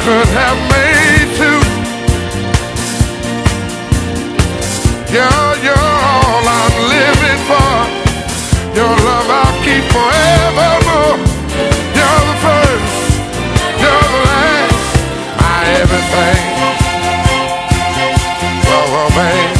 could have made two. You're all I'm living for. Your love I'll keep forevermore. You're the first, you're the last, my everything. Oh, baby.